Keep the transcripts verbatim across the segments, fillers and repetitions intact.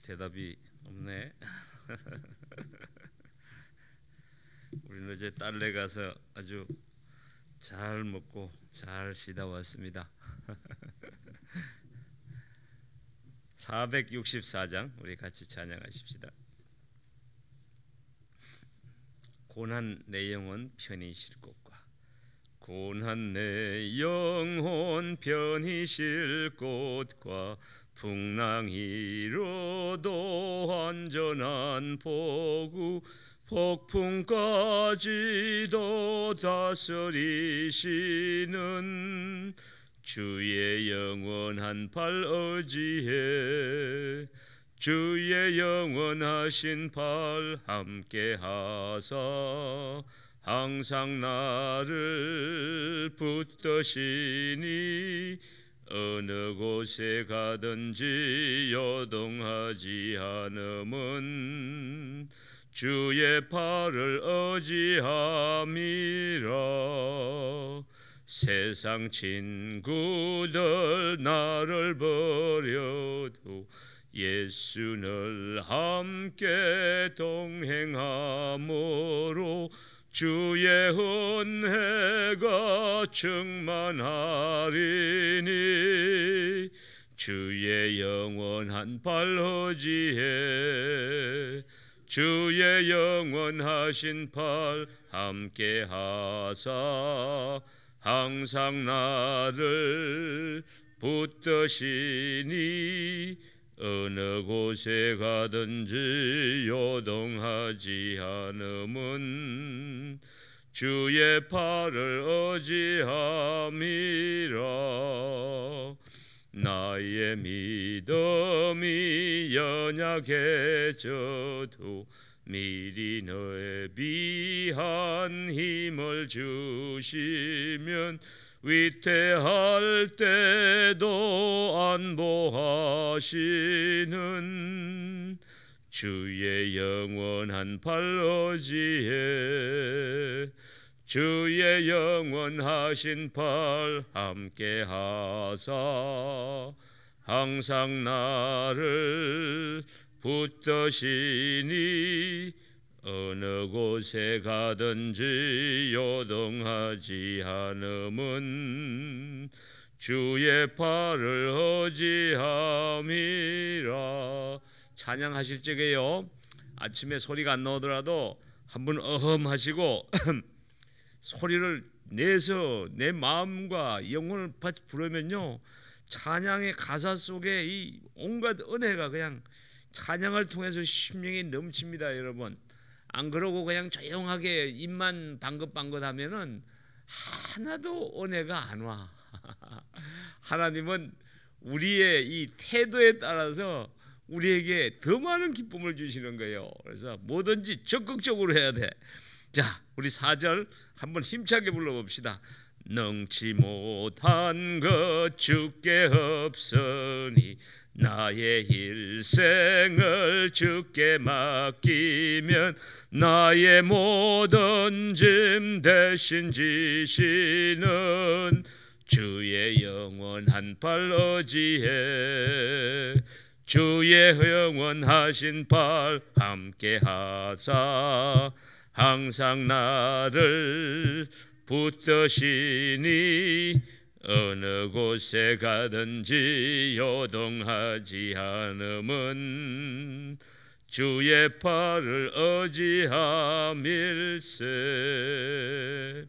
대답이 없네. 우리는 어제 딸네 가서 아주 잘 먹고 잘 쉬다 왔습니다. 사백육십사 장 우리 같이 찬양하십시다. 고난 내 영혼 편히 쉴 곳과 고난 내 영혼 편히 쉴 곳과 풍랑이로도 안전한 포구 폭풍까지도 다스리시는 주의 영원한 팔 의지해 주의 영원하신 팔 함께 하사 항상 나를 붙드시니 어느 곳에 가든지 요동하지 않음은 주의 팔을 의지함이라. 세상 친구들 나를 버려도 예수를 함께 동행함으로 주의 은혜가 충만하리니 주의 영원한 팔 의지해 주의 영원하신 팔 함께 하사 항상 나를 붙드시니 어느 곳에 가든지 요동하지 않음은 주의 팔을 의지함이라. 나의 믿음이 연약해져도 미리 너의 비한 힘을 주시면 위태할 때도 안보하시는 주의 영원한 팔 의지해 주의 영원하신 팔 함께 하사 항상 나를 붙드시니 어느 곳에 가든지 요동하지 않음은 주의 팔을 의지함이라. 찬양하실 적에요 아침에 소리가 안 나오더라도 한번 어흠 하시고 소리를 내서 내 마음과 영혼을 같이 부르면요 찬양의 가사 속에 이 온갖 은혜가 그냥 찬양을 통해서 심령이 넘칩니다. 여러분 안 그러고 그냥 조용하게 입만 방긋방긋 하면은 하나도 은혜가 안 와. 하나님은 우리의 이 태도에 따라서 우리에게 더 많은 기쁨을 주시는 거예요. 그래서 뭐든지 적극적으로 해야 돼. 자, 우리 사 절 한번 힘차게 불러봅시다. 능치 못한 것 주께 없으니 나의 일생을 주께 맡기면 나의 모든 짐 대신 지시는 주의 영원한 팔 의지해 주의 영원하신 팔 함께 하사 항상 나를 붙드시니 어느 곳에 가든지 요동하지 않음은 주의 팔을 의지함일세.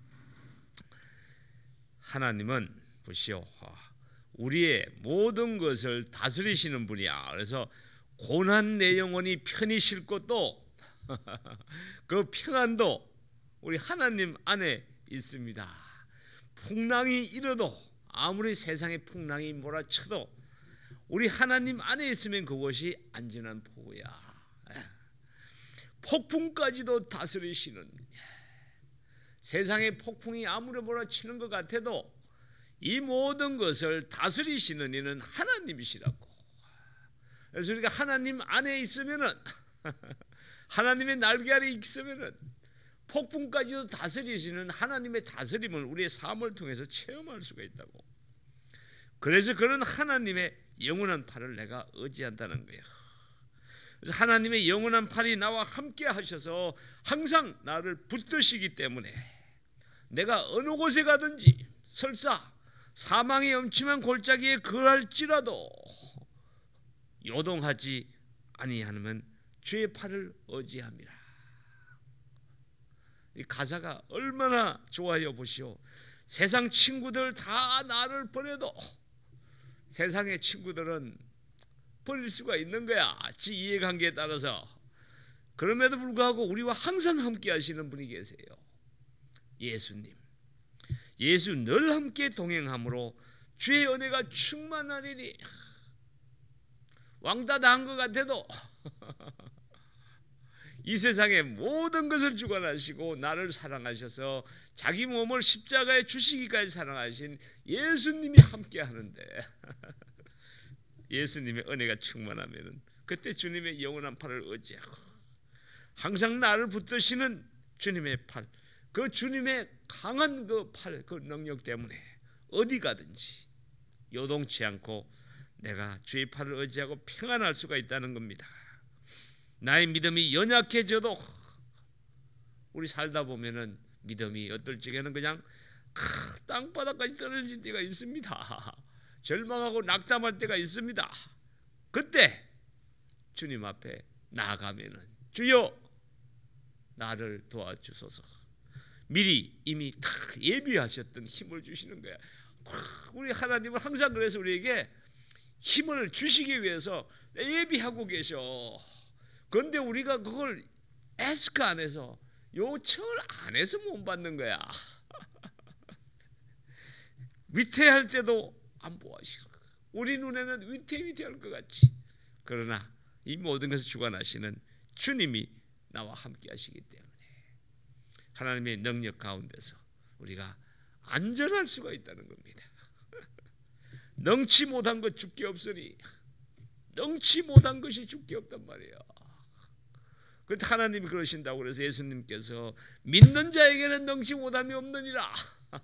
하나님은 보시오 우리의 모든 것을 다스리시는 분이야. 그래서 고난 내 영혼이 편히 쉴 것도 그 평안도 우리 하나님 안에 있습니다. 풍랑이 일어도 아무리 세상에 풍랑이 몰아쳐도 우리 하나님 안에 있으면 그것이 안전한 포구야. 폭풍까지도 다스리시는 세상에 폭풍이 아무리 몰아치는 것 같아도 이 모든 것을 다스리시는 이는 하나님이시라고. 그래서 우리가 하나님 안에 있으면은 하나님의 날개 아래 있으면은 폭풍까지도 다스리시는 하나님의 다스림을 우리의 삶을 통해서 체험할 수가 있다고. 그래서 그런 하나님의 영원한 팔을 내가 의지한다는 거예요. 그래서 하나님의 영원한 팔이 나와 함께 하셔서 항상 나를 붙드시기 때문에 내가 어느 곳에 가든지 설사 사망의 엄침한 골짜기에 거할지라도 요동하지 아니하면 주의 팔을 의지함이라. 이 가사가 얼마나 좋아요 보시오. 세상 친구들 다 나를 버려도 세상의 친구들은 버릴 수가 있는 거야. 지 이해관계에 따라서. 그럼에도 불구하고 우리와 항상 함께 하시는 분이 계세요. 예수님. 예수 늘 함께 동행함으로 주의 은혜가 충만하리니. 왕따 당한 것 같아도 이 세상의 모든 것을 주관하시고 나를 사랑하셔서 자기 몸을 십자가에 주시기까지 사랑하신 예수님이 함께 하는데 예수님의 은혜가 충만하면 그때 주님의 영원한 팔을 의지하고 항상 나를 붙드시는 주님의 팔, 그 주님의 강한 그 팔, 그 능력 때문에 어디 가든지 요동치 않고 내가 주의 팔을 의지하고 평안할 수가 있다는 겁니다. 나의 믿음이 연약해져도 우리 살다 보면은 믿음이 어떨 적에는 그냥 땅바닥까지 떨어질 때가 있습니다. 절망하고 낙담할 때가 있습니다. 그때 주님 앞에 나아가면은 주여 나를 도와주소서. 미리 이미 다 예비하셨던 힘을 주시는 거야. 우리 하나님은 항상 그래서 우리에게 힘을 주시기 위해서 예비하고 계셔. 그런데 우리가 그걸 에스크 안에서 요청을 안 해서 못 받는 거야. 위태할 때도 안 보아하시고 우리 눈에는 위태위태할 것 같지. 그러나 이 모든 것을 주관하시는 주님이 나와 함께 하시기 때문에 하나님의 능력 가운데서 우리가 안전할 수가 있다는 겁니다. 능치 못한 것 주께 없으니 능치 못한 것이 주께 없단 말이에요. 그런데 하나님이 그러신다고 그래서 예수님께서 믿는 자에게는 능치 못함이 없느니라.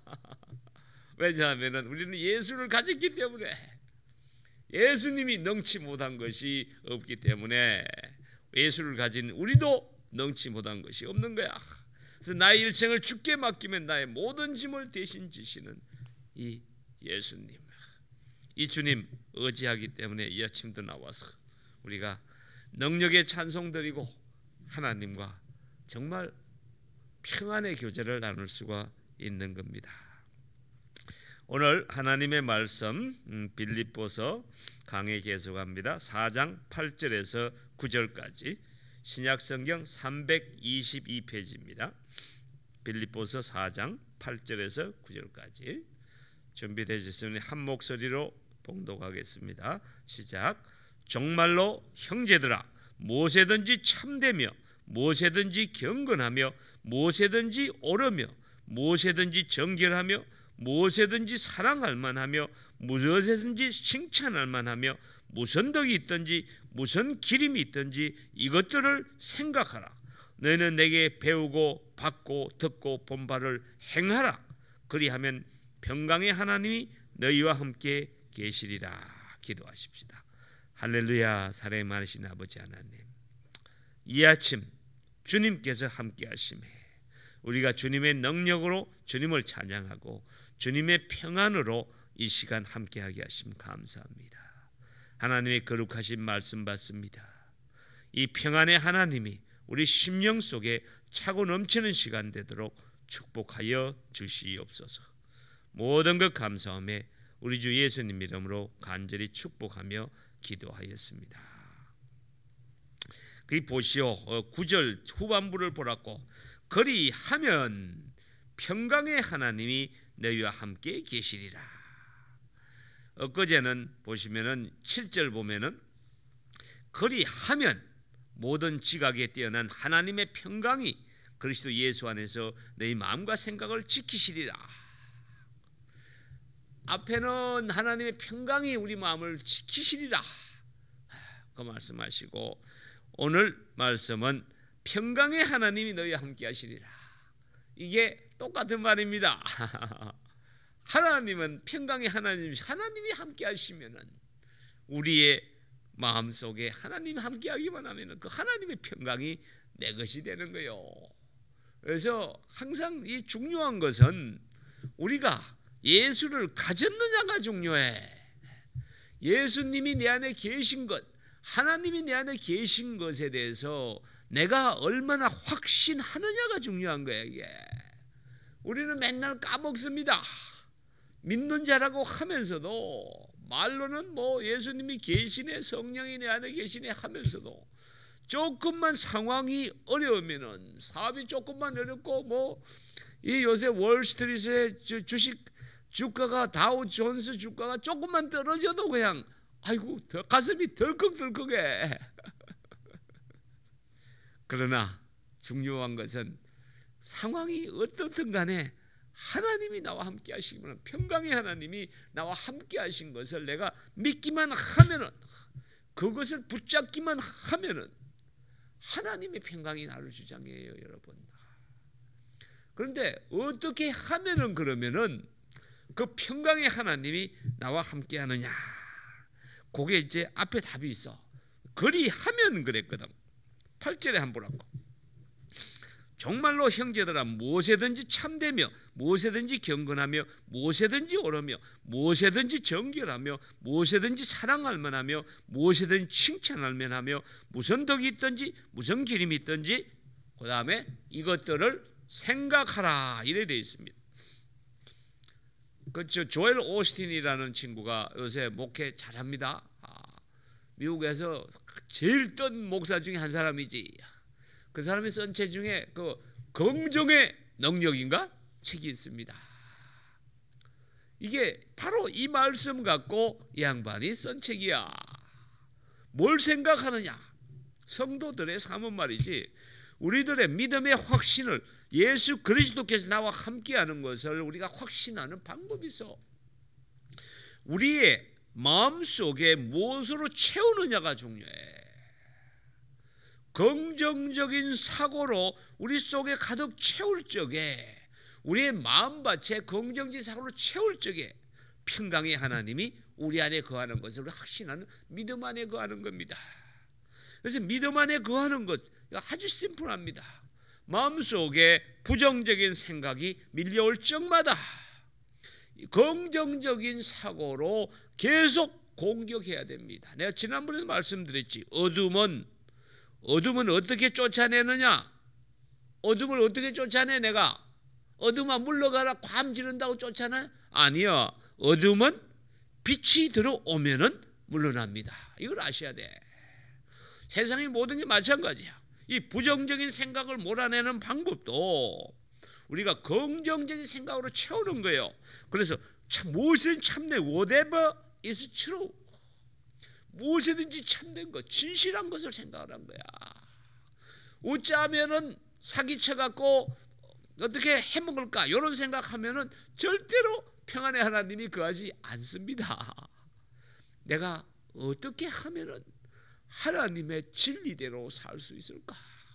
왜냐하면 우리는 예수를 가졌기 때문에 예수님이 능치 못한 것이 없기 때문에 예수를 가진 우리도 능치 못한 것이 없는 거야. 그래서 나의 일생을 주께 맡기면 나의 모든 짐을 대신 지시는 이 예수님, 이 주님 의지하기 때문에 이 아침도 나와서 우리가 능력의 찬송 드리고 하나님과 정말 평안의 교제를 나눌 수가 있는 겁니다. 오늘 하나님의 말씀 음, 빌립보서 강해 계속합니다. 사 장 팔 절에서 구 절까지 신약성경 삼백이십이 페이지입니다. 빌립보서 사 장 팔 절에서 구 절까지 준비되셨으면 한 목소리로 봉독하겠습니다. 시작. 정말로 형제들아 무엇이든지 참되며 무엇이든지 경건하며 무엇이든지 옳으며 무엇이든지 정결하며 무엇이든지 사랑할 만하며 무엇이든지 칭찬할 만하며 무슨 덕이 있든지 무슨 기림이 있든지 이것들을 생각하라. 너희는 내게 배우고 받고 듣고 본 바를 행하라. 그리하면 평강의 하나님이 너희와 함께 계시리라. 기도하십시다. 할렐루야. 사랑이 많으신 아버지 하나님, 이 아침 주님께서 함께 하심에 우리가 주님의 능력으로 주님을 찬양하고 주님의 평안으로 이 시간 함께하게 하심 감사합니다. 하나님의 거룩하신 말씀 받습니다. 이 평안의 하나님이 우리 심령 속에 차고 넘치는 시간 되도록 축복하여 주시옵소서. 모든 것 감사함에 우리 주 예수님 이름으로 간절히 축복하며 기도하였습니다. 그 보시오, 구 절 후반부를 보라고 그리하면 평강의 하나님이 너희와 함께 계시리라. 엊그제는 보시면은 칠 절 보면은 그리하면 모든 지각에 뛰어난 하나님의 평강이 그리스도 예수 안에서 너희 마음과 생각을 지키시리라. 앞에는 하나님의 평강이 우리 마음을 지키시리라 그 말씀하시고, 오늘 말씀은 평강의 하나님이 너희와 함께 하시리라. 이게 똑같은 말입니다. 하나님은 평강의 하나님, 하나님이 함께 하시면은 우리의 마음속에 하나님 함께하기만 하면 그 하나님의 평강이 내 것이 되는 거예요. 그래서 항상 이 중요한 것은 우리가 예수를 가졌느냐가 중요해. 예수님이 내 안에 계신 것, 하나님이 내 안에 계신 것에 대해서 내가 얼마나 확신하느냐가 중요한 거야. 이게 우리는 맨날 까먹습니다. 믿는 자라고 하면서도 말로는 뭐 예수님이 계시네, 성령이 내 안에 계시네 하면서도 조금만 상황이 어려우면은, 사업이 조금만 어렵고 뭐 이 요새 월스트리트의 주식 주가가, 다우 존스 주가가 조금만 떨어져도 그냥 아이고 가슴이 덜컥덜컥해. 그러나 중요한 것은 상황이 어떻든 간에 하나님이 나와 함께 하시면, 평강의 하나님이 나와 함께 하신 것을 내가 믿기만 하면은, 그것을 붙잡기만 하면은 하나님의 평강이 나를 주장해요, 여러분. 그런데 어떻게 하면은, 그러면은 그 평강의 하나님이 나와 함께 하느냐, 그게 이제 앞에 답이 있어. 그리하면 그랬거든. 팔 절에 한번 보라고. 정말로 형제들아, 무엇에든지 참되며 무엇에든지 경건하며 무엇에든지 옳으며 무엇에든지 정결하며 무엇에든지 사랑할 만하며 무엇에든지 칭찬할 만하며 무슨 덕이 있든지 무슨 기림이 있든지 그 다음에 이것들을 생각하라, 이래 되어 있습니다. 그 조엘 오스틴이라는 친구가 요새 목회 잘합니다. 아, 미국에서 제일 뜬 목사 중에 한 사람이지. 그 사람이 쓴 책 중에 그 긍정의 능력인가 책이 있습니다. 이게 바로 이 말씀 갖고 이 양반이 쓴 책이야. 뭘 생각하느냐? 성도들의 삶은 말이지, 우리들의 믿음의 확신을, 예수 그리스도께서 나와 함께하는 것을 우리가 확신하는 방법이 있어. 우리의 마음속에 무엇으로 채우느냐가 중요해. 긍정적인 사고로 우리 속에 가득 채울 적에, 우리의 마음밭에 긍정적인 사고로 채울 적에 평강의 하나님이 우리 안에 거하는 것을 확신하는, 믿음 안에 거하는 겁니다. 그래서 믿음 안에 거하는 것 아주 심플합니다. 마음속에 부정적인 생각이 밀려올 적마다 긍정적인 사고로 계속 공격해야 됩니다. 내가 지난번에 말씀드렸지. 어둠은 어둠은 어떻게 쫓아내느냐? 어둠을 어떻게 쫓아내? 내가 어둠아 물러가라 괌 지른다고 쫓아내? 아니요. 어둠은 빛이 들어오면은 물러납니다. 이걸 아셔야 돼. 세상의 모든 게 마찬가지야. 이 부정적인 생각을 몰아내는 방법도 우리가 긍정적인 생각으로 채우는 거예요. 그래서 참, 무엇이든 참내, whatever is true, 무엇이든지 참된 것, 진실한 것을 생각하는 거야. 어쩌면은 사기쳐갖고 어떻게 해먹을까, 이런 생각하면은 절대로 평안의 하나님이 거하지 않습니다. 내가 어떻게 하면은 하나님의 진리대로 살 수 있을까?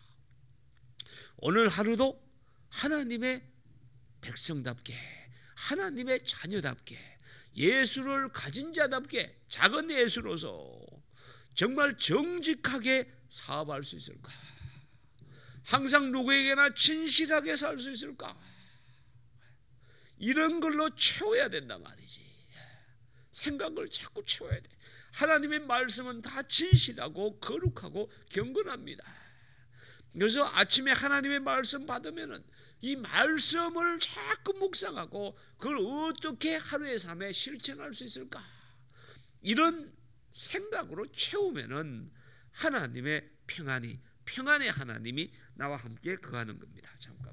오늘 하루도 하나님의 백성답게, 하나님의 자녀답게, 예수를 가진 자답게, 작은 예수로서 정말 정직하게 사업할 수 있을까? 항상 누구에게나 진실하게 살 수 있을까? 이런 걸로 채워야 된단 말이지. 생각을 자꾸 채워야 돼. 하나님의 말씀은 다 진실하고 거룩하고 경건합니다. 그래서 아침에 하나님의 말씀 받으면은 이 말씀을 자꾸 묵상하고 그걸 어떻게 하루의 삶에 실천할 수 있을까? 이런 생각으로 채우면은 하나님의 평안이, 평안의 하나님이 나와 함께 거하는 겁니다. 잠깐.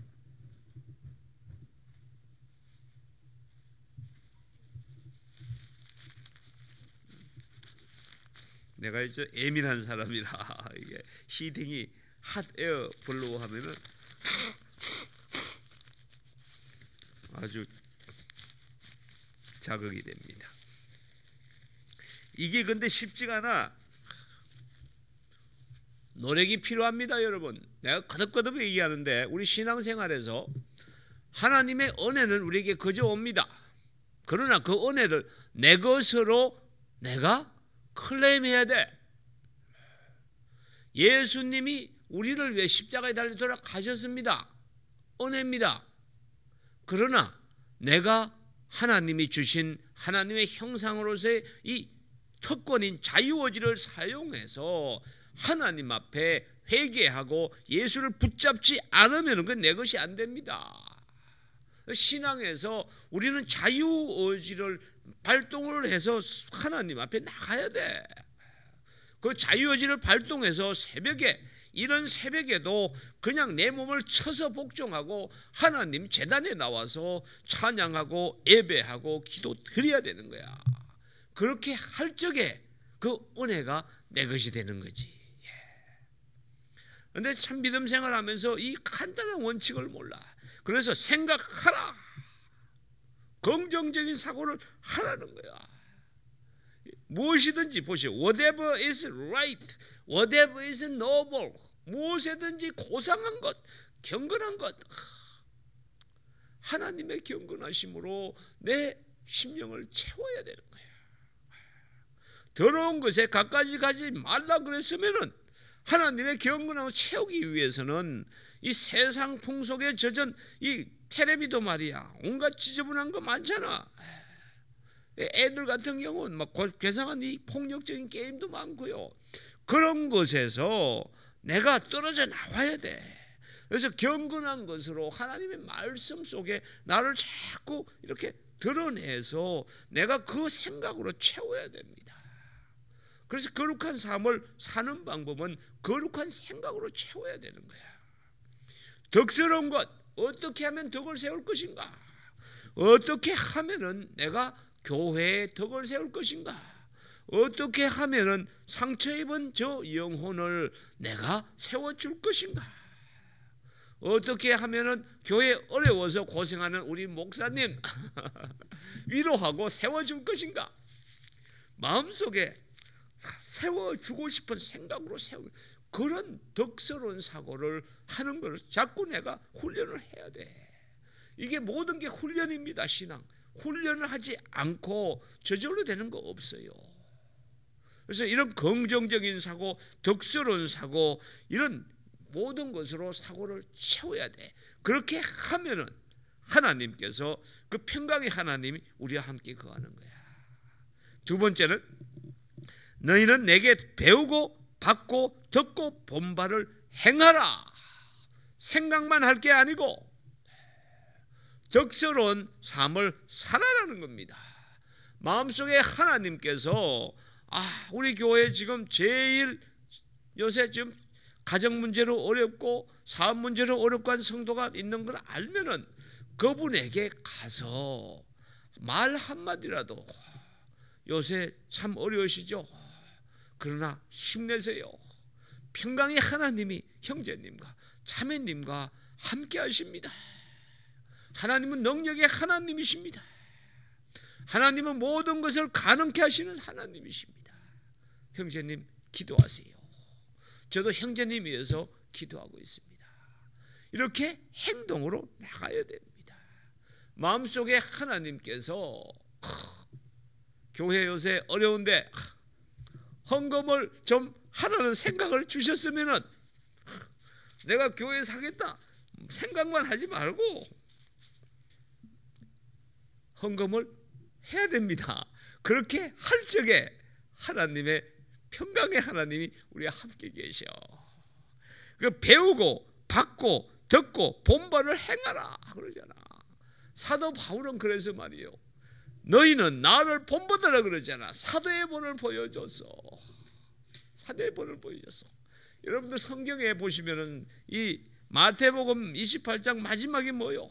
내가 이제 예민한 사람이라 이게 히팅이 핫에어 블로우 하면은 아주 자극이 됩니다. 이게 근데 쉽지가 않아. 노력이 필요합니다, 여러분. 내가 거듭거듭 얘기하는데 우리 신앙생활에서 하나님의 은혜는 우리에게 거저 옵니다. 그러나 그 은혜를 내 것으로 내가 클레임해야 돼. 예수님이 우리를 위해 십자가에 달려 돌아가셨습니다. 은혜입니다. 그러나 내가 하나님이 주신 하나님의 형상으로서의 이 특권인 자유의지를 사용해서 하나님 앞에 회개하고 예수를 붙잡지 않으면 그건 내 것이 안 됩니다. 신앙에서 우리는 자유의지를 발동을 해서 하나님 앞에 나가야 돼. 그 자유의지를 발동해서 새벽에, 이런 새벽에도 그냥 내 몸을 쳐서 복종하고 하나님 제단에 나와서 찬양하고 예배하고 기도 드려야 되는 거야. 그렇게 할 적에 그 은혜가 내 것이 되는 거지. 그런데 참 믿음 생활하면서 이 간단한 원칙을 몰라. 그래서 생각하라. 긍정적인 사고를 하라는 거야. 무엇이든지 보시오. Whatever is right, whatever is noble, 무엇이든지 고상한 것, 경건한 것, 하나님의 경건하심으로 내 심령을 채워야 되는 거야. 더러운 것에 가까이 가지 말라 그랬으면은 하나님의 경건함을 채우기 위해서는 이 세상 풍속에 젖은 이 텔레비도 말이야, 온갖 지저분한 거 많잖아. 애들 같은 경우는 막 괴상한 이 폭력적인 게임도 많고요. 그런 것에서 내가 떨어져 나와야 돼. 그래서 경건한 것으로 하나님의 말씀 속에 나를 자꾸 이렇게 드러내서 내가 그 생각으로 채워야 됩니다. 그래서 거룩한 삶을 사는 방법은 거룩한 생각으로 채워야 되는 거야. 덕스러운 것, 어떻게 하면 덕을 세울 것인가? 어떻게 하면은 내가 교회에 덕을 세울 것인가? 어떻게 하면은 상처 입은 저 영혼을 내가 세워줄 것인가? 어떻게 하면은 교회 어려워서 고생하는 우리 목사님 위로하고 세워줄 것인가? 마음속에 세워주고 싶은 생각으로 세우 그런 덕스러운 사고를 하는 것을 자꾸 내가 훈련을 해야 돼. 이게 모든 게 훈련입니다. 신앙 훈련을 하지 않고 저절로 되는 거 없어요. 그래서 이런 긍정적인 사고, 덕스러운 사고, 이런 모든 것으로 사고를 채워야 돼. 그렇게 하면은 하나님께서, 그 평강의 하나님이 우리와 함께 거하는 거야. 두 번째는 너희는 내게 배우고 받고 듣고 본 바를 행하라. 생각만 할 게 아니고 덕스러운 삶을 살아라는 겁니다. 마음속에 하나님께서 아, 우리 교회 지금 제일 요새 지금 가정 문제로 어렵고 사업 문제로 어렵고 한 성도가 있는 걸 알면은 그분에게 가서 말 한마디라도, 요새 참 어려우시죠? 그러나 힘내세요. 평강의 하나님이 형제님과 자매님과 함께 하십니다. 하나님은 능력의 하나님이십니다. 하나님은 모든 것을 가능케 하시는 하나님이십니다. 형제님 기도하세요. 저도 형제님 위해서 기도하고 있습니다. 이렇게 행동으로 나가야 됩니다. 마음속에 하나님께서 교회 요새 어려운데 헌금을 좀 하라는 생각을 주셨으면은 내가 교회 사겠다 생각만 하지 말고 헌금을 해야 됩니다. 그렇게 할 적에 하나님의 평강의 하나님이 우리와 함께 계셔. 그 배우고 받고 듣고 본 바를 행하라 그러잖아. 사도 바울은 그래서 말이에요. 너희는 나를 본보더라 그러잖아. 사도의 본을 보여줬어. 사도의 본을 보여줬어. 여러분들 성경에 보시면은 이 마태복음 이십팔 장 마지막에 뭐요?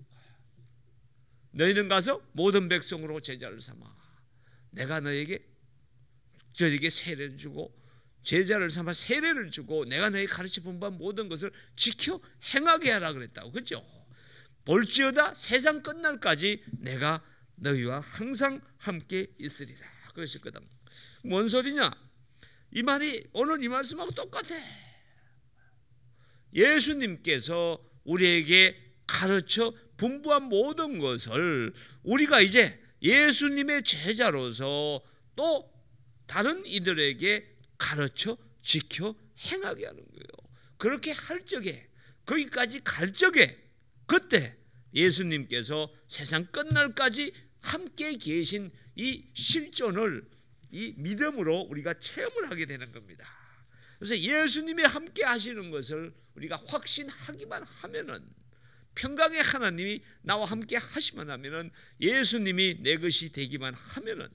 너희는 가서 모든 백성으로 제자를 삼아. 내가 너에게 저에게 세례를 주고 제자를 삼아 세례를 주고 내가 너에게 가르쳐 본 바 모든 것을 지켜 행하게 하라 그랬다고. 그렇죠? 볼지어다 세상 끝날까지 내가 너희와 항상 함께 있으리라 그러셨거든. 뭔 소리냐? 이 말이 오늘 이 말씀하고 똑같아. 예수님께서 우리에게 가르쳐 분부한 모든 것을 우리가 이제 예수님의 제자로서 또 다른 이들에게 가르쳐 지켜 행하게 하는 거예요. 그렇게 할 적에, 거기까지 갈 적에, 그때 예수님께서 세상 끝날까지 함께 계신 이 실존을 이 믿음으로 우리가 체험을 하게 되는 겁니다. 그래서 예수님이 함께 하시는 것을 우리가 확신하기만 하면은, 평강의 하나님이 나와 함께 하시만 하면은, 예수님이 내 것이 되기만 하면은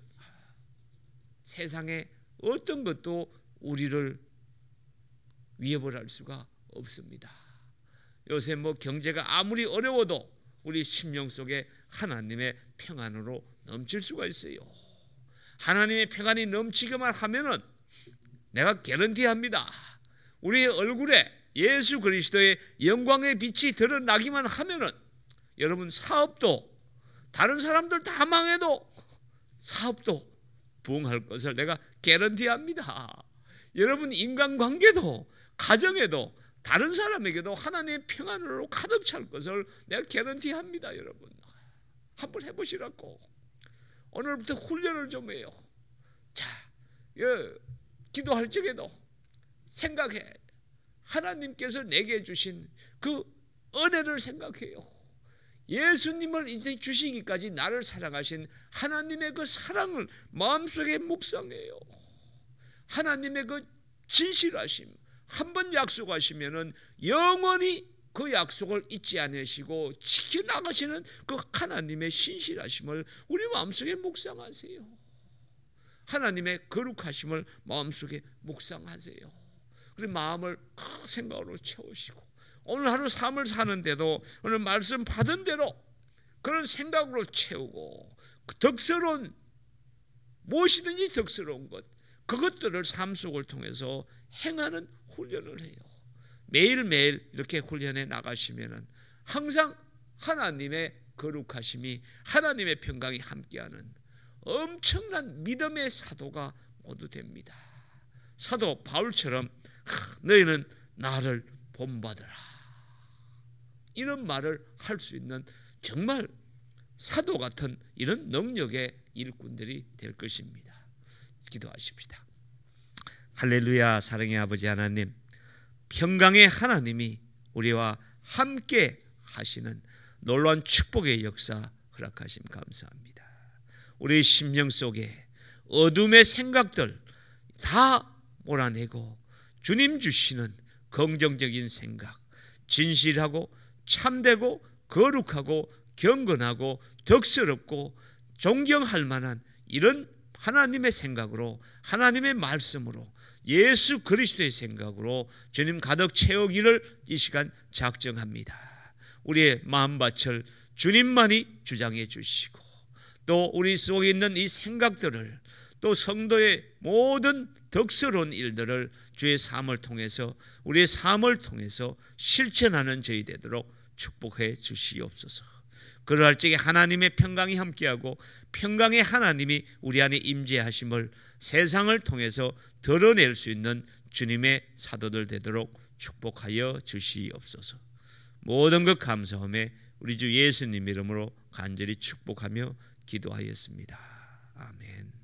세상에 어떤 것도 우리를 위협을 할 수가 없습니다. 요새 뭐 경제가 아무리 어려워도 우리 심령 속에 하나님의 평안으로 넘칠 수가 있어요. 하나님의 평안이 넘치기만 하면은 내가 개런티합니다. 우리의 얼굴에 예수 그리스도의 영광의 빛이 드러나기만 하면은 여러분, 사업도 다른 사람들 다 망해도 사업도 부흥할 것을 내가 개런티합니다. 여러분, 인간관계도 가정에도 다른 사람에게도 하나님의 평안으로 가득 찰 것을 내가 개런티합니다. 여러분, 한번 해보시라고. 오늘부터 훈련을 좀 해요. 자, 예, 기도할 적에도 생각해. 하나님께서 내게 주신 그 은혜를 생각해요. 예수님을 인생 주시기까지 나를 사랑하신 하나님의 그 사랑을 마음속에 묵상해요. 하나님의 그 진실하심, 한번 약속하시면은 영원히 그 약속을 잊지 않으시고 지켜나가시는 그 하나님의 신실하심을 우리 마음속에 묵상하세요. 하나님의 거룩하심을 마음속에 묵상하세요. 그리고 마음을 큰 생각으로 채우시고, 오늘 하루 삶을 사는데도 오늘 말씀 받은 대로 그런 생각으로 채우고, 덕스러운 무엇이든지 덕스러운 것, 그것들을 삶 속을 통해서 행하는 훈련을 해요. 매일매일 이렇게 훈련해 나가시면은 항상 하나님의 거룩하심이, 하나님의 평강이 함께하는 엄청난 믿음의 사도가 모두 됩니다. 사도 바울처럼 너희는 나를 본받으라, 이런 말을 할 수 있는 정말 사도 같은 이런 능력의 일꾼들이 될 것입니다. 기도하십시다. 할렐루야. 사랑의 아버지 하나님, 평강의 하나님이 우리와 함께 하시는 놀라운 축복의 역사 허락하심 감사합니다. 우리 심령 속에 어둠의 생각들 다 몰아내고 주님 주시는 긍정적인 생각, 진실하고 참되고 거룩하고 경건하고 덕스럽고 존경할 만한 이런 하나님의 생각으로, 하나님의 말씀으로, 예수 그리스도의 생각으로 주님 가득 채우기를 이 시간 작정합니다. 우리의 마음밭을 주님만이 주장해 주시고, 또 우리 속에 있는 이 생각들을, 또 성도의 모든 덕스러운 일들을 주의 삶을 통해서, 우리의 삶을 통해서 실천하는 저희 되도록 축복해 주시옵소서. 그러할 적에 하나님의 평강이 함께하고 평강의 하나님이 우리 안에 임재하심을 세상을 통해서 드러낼 수 있는 주님의 사도들 되도록 축복하여 주시옵소서. 모든 것 감사하며 우리 주 예수님 이름으로 간절히 축복하며 기도하였습니다. 아멘.